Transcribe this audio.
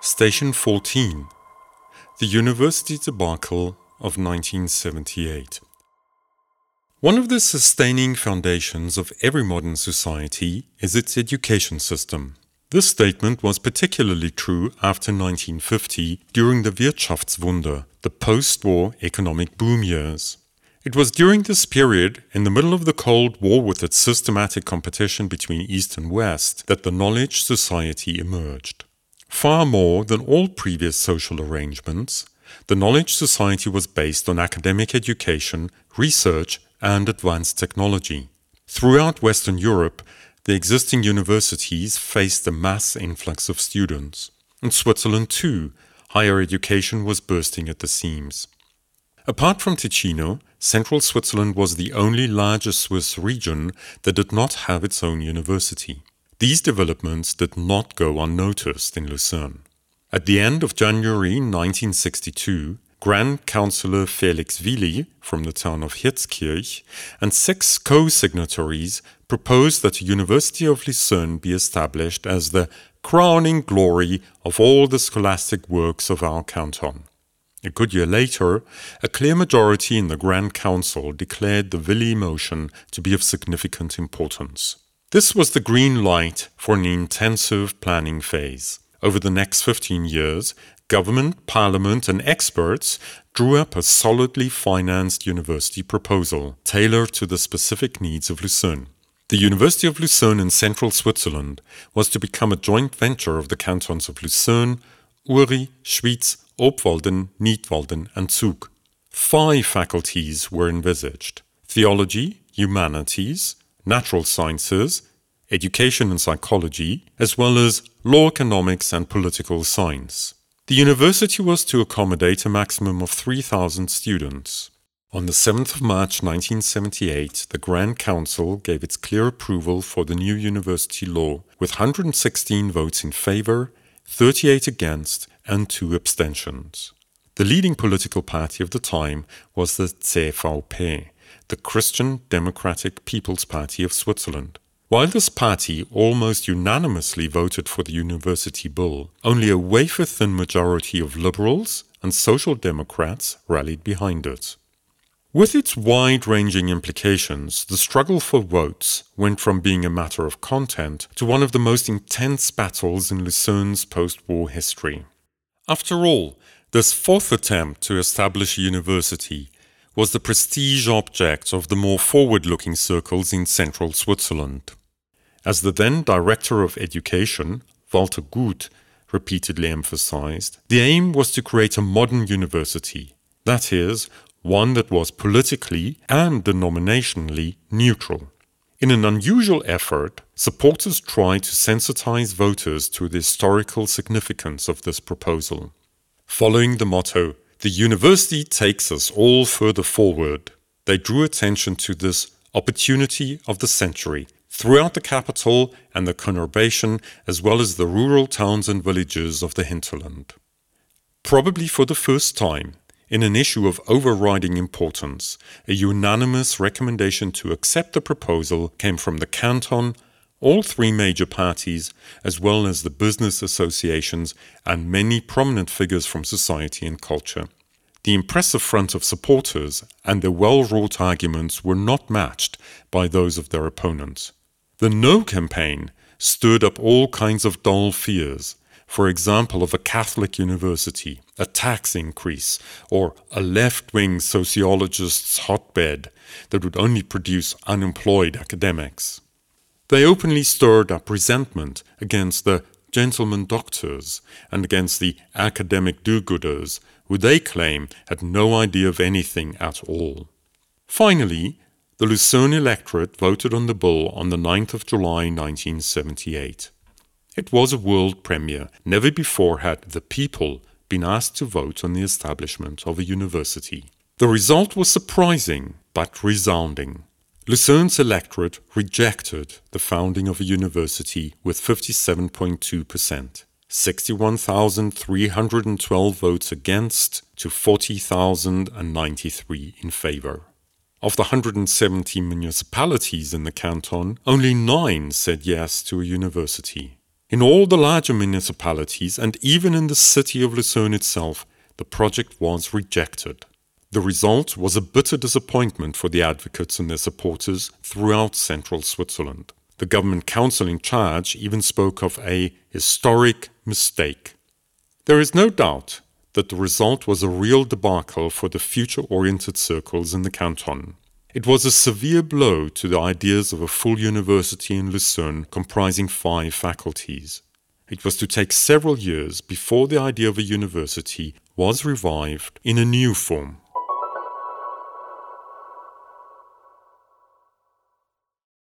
Station 14. The University Debacle of 1978. One of the sustaining foundations of every modern society is its education system. This statement was particularly true after 1950 during the Wirtschaftswunder, the post-war economic boom years. It was during this period, in the middle of the Cold War with its systematic competition between East and West, that the knowledge society emerged. Far more than all previous social arrangements, the knowledge society was based on academic education, research, and advanced technology. Throughout Western Europe, the existing universities faced a mass influx of students. In Switzerland, too, higher education was bursting at the seams. Apart from Ticino, central Switzerland was the only larger Swiss region that did not have its own university. These developments did not go unnoticed in Lucerne. At the end of January 1962, Grand Councillor Felix Willi from the town of Hirzkirch and 6 co-signatories proposed that the University of Lucerne be established as the crowning glory of all the scholastic works of our canton. A good year later, a clear majority in the Grand Council declared the Willi motion to be of significant importance. This was the green light for an intensive planning phase. Over the next 15 years, government, parliament, and experts drew up a solidly financed university proposal, tailored to the specific needs of Lucerne. The University of Lucerne in central Switzerland was to become a joint venture of the cantons of Lucerne, Uri, Schwyz, Obwalden, Nidwalden, and Zug. 5 faculties were envisaged: theology, humanities, natural sciences, education and psychology, as well as law, economics, and political science. The university was to accommodate a maximum of 3,000 students. On the 7th of March 1978, the Grand Council gave its clear approval for the new university law, with 116 votes in favor, 38 against, and 2 abstentions. The leading political party of the time was the CVP, the Christian Democratic People's Party of Switzerland. While this party almost unanimously voted for the university bill, only a wafer-thin majority of liberals and social democrats rallied behind it. With its wide-ranging implications, the struggle for votes went from being a matter of content to one of the most intense battles in Lucerne's post-war history. After all, this 4th attempt to establish a university was the prestige object of the more forward-looking circles in central Switzerland. As the then Director of Education, Walter Guth, repeatedly emphasized, the aim was to create a modern university, that is, one that was politically and denominationally neutral. In an unusual effort, supporters tried to sensitize voters to the historical significance of this proposal. Following the motto, "The university takes us all further forward," they drew attention to this opportunity of the century throughout the capital and the conurbation, as well as the rural towns and villages of the hinterland. Probably for the first time, in an issue of overriding importance, a unanimous recommendation to accept the proposal came from the canton, all 3 major parties, as well as the business associations and many prominent figures from society and culture. The impressive front of supporters and their well-wrought arguments were not matched by those of their opponents. The No campaign stirred up all kinds of dull fears, for example of a Catholic university, a tax increase, or a left-wing sociologist's hotbed that would only produce unemployed academics. They openly stirred up resentment against the gentlemen doctors and against the academic do-gooders, who they claim had no idea of anything at all. Finally, the Lucerne electorate voted on the bill on the 9th of July 1978. It was a world premiere. Never before had the people been asked to vote on the establishment of a university. The result was surprising, but resounding. Lucerne's electorate rejected the founding of a university with 57.2%, 61,312 votes against to 40,093 in favor. Of the 170 municipalities in the canton, only 9 said yes to a university. In all the larger municipalities and even in the city of Lucerne itself, the project was rejected. The result was a bitter disappointment for the advocates and their supporters throughout central Switzerland. The government council in charge even spoke of a historic mistake. There is no doubt that the result was a real debacle for the future-oriented circles in the canton. It was a severe blow to the ideas of a full university in Lucerne comprising 5 faculties. It was to take several years before the idea of a university was revived in a new form.